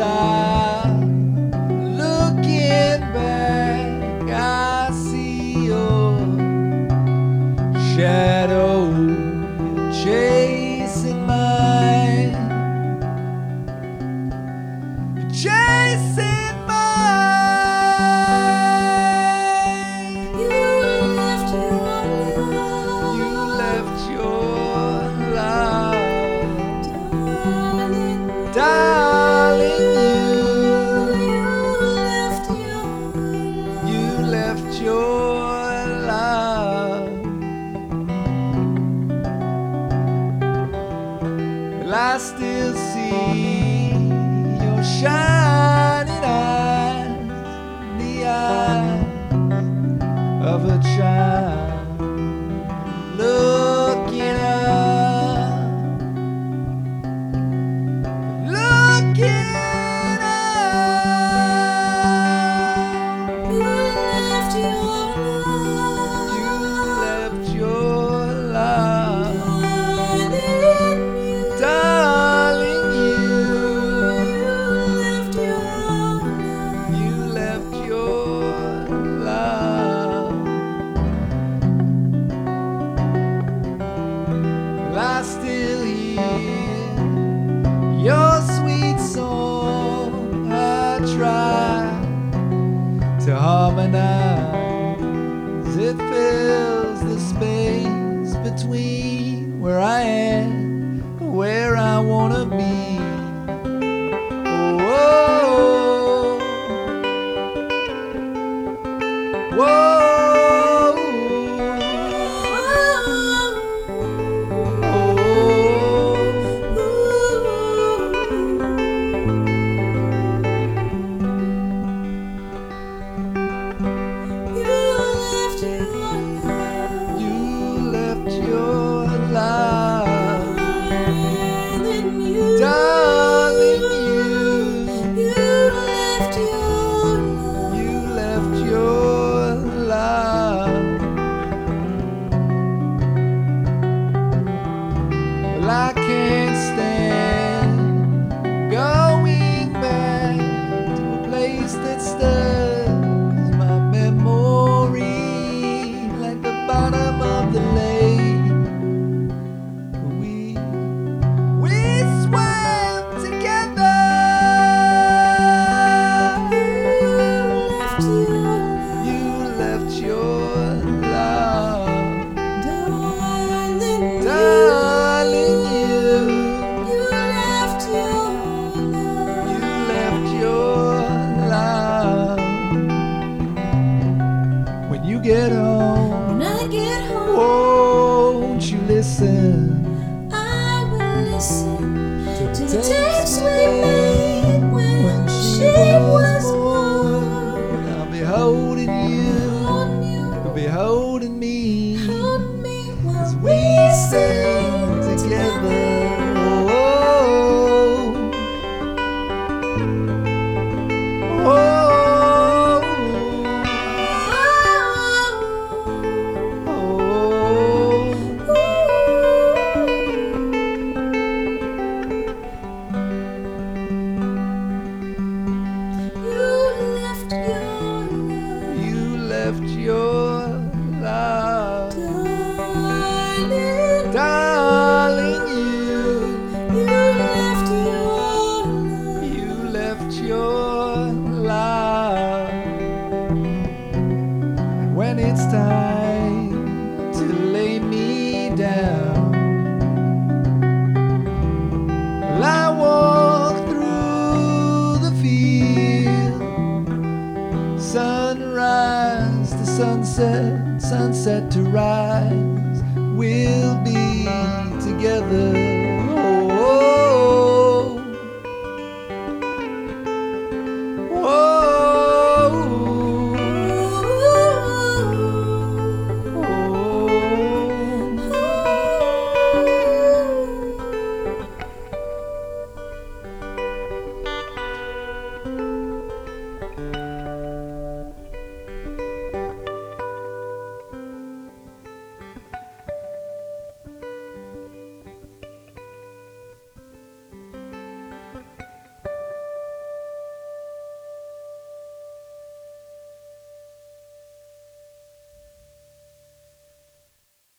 stop. Looking back, I see your shadow chasing mine, chasing mine. You left your love, You left your love, darling. darling. You left your You left your love. Well, I still see your shining eyes, the eyes of a child looking up, looking up. You left your You love, left your love, darling. darling. You left You left your love. your love. Well, I still hear your sweet song. I try to harmonize. It fills the space between where I am and where I wanna be. Whoa, whoa, you left your love, darling. You left your love. Well, I can't stand going back to a place that stirs my memory like the bottom of the lake. We swam together. You left your love, darling. You left your love. When you get home, When I get home, won't you listen I will listen to to the the tapes tapes we we made when she was born. I'll be holding you, Hold you, you'll be holding me hold me while as we we sing sing together. Oh, oh, oh, oh. You left your love, darling. You left your love. And when it's time to lay me down, well, I walk through the field, sunrise to sunset, sunset to rise. We'll be together